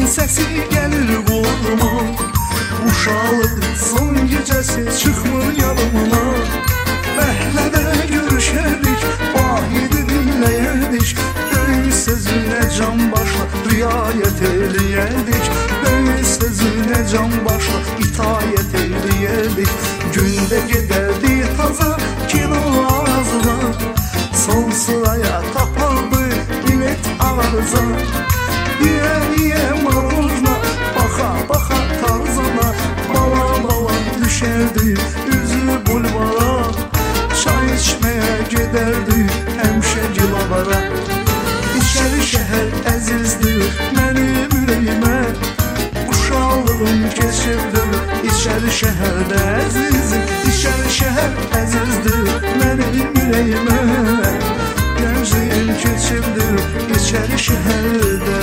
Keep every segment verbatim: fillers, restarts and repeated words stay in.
səsi gəlir qulağıma. Uşaqlıq son gecəsi çıxmır yanıma. Məhlədə görüşərdik, vahidi dinləyərdik. Böyük sözünə can başla riayət eləyərdik. Böyük sözünə can başla itayət eləyərdik. Gündə gedərdi taza kino ağzına. Son sıraya tapardı bilet ağrıza. Yiyə yiyə marujna, baxa baxa tarzana. Bala bala düşərdi üzü bulvara. Çay içməyə gedərdi həmişə gilavara. İçəri şəhər əzizdir mənim ürəyimə. Uşaqlığım keçirdim içəri şəhərdə əzizim. İçəri şəhər əzizdir mənim ürəyimə. Gəncliyim keçirdim içəri şəhərdə.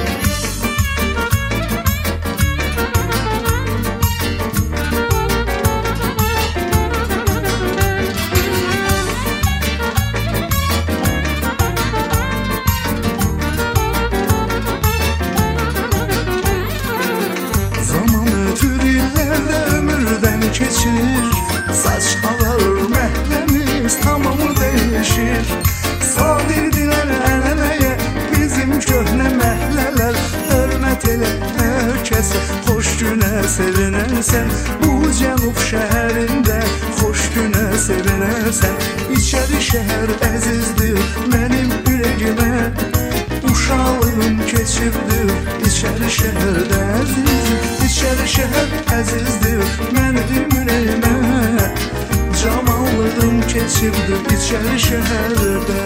Keçir, saç ağarır, məhləmiz tamamı dəyişir. Sadirdirlər ənənəyə bizim köhnə məhlələr. Hörmət elə hər kəsə, xoş günə sevinərsən. Bu cənub şəhərində xoş günə sevinərsən. İçəri şəhər əzizdir mənim ürəyimə. Uşaqlığım keçibdir içəri şəhərdə əzizdir. İçəri şəhər əzizdir mənim ürəyimə. Camallığım keçibdir içəri şəhərdə.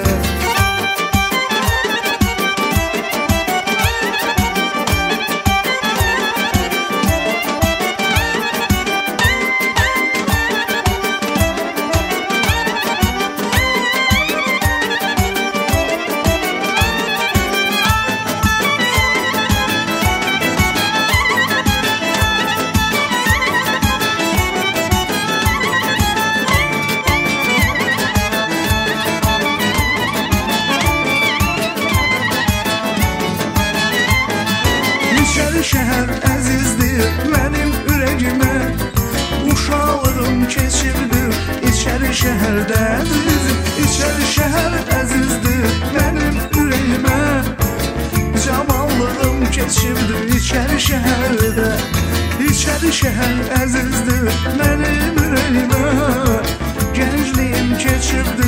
İçəri şəhər əzizdir mənim ürəyimə. Uşaqlığım keçibdir içəri şəhərdə əzizim. İçəri şəhər əzizdir mənim ürəyimə. Camallığım keçibdir içəri şəhərdə. İçəri şəhər əzizdir mənim ürəyimə. Gəncliyim keçibdir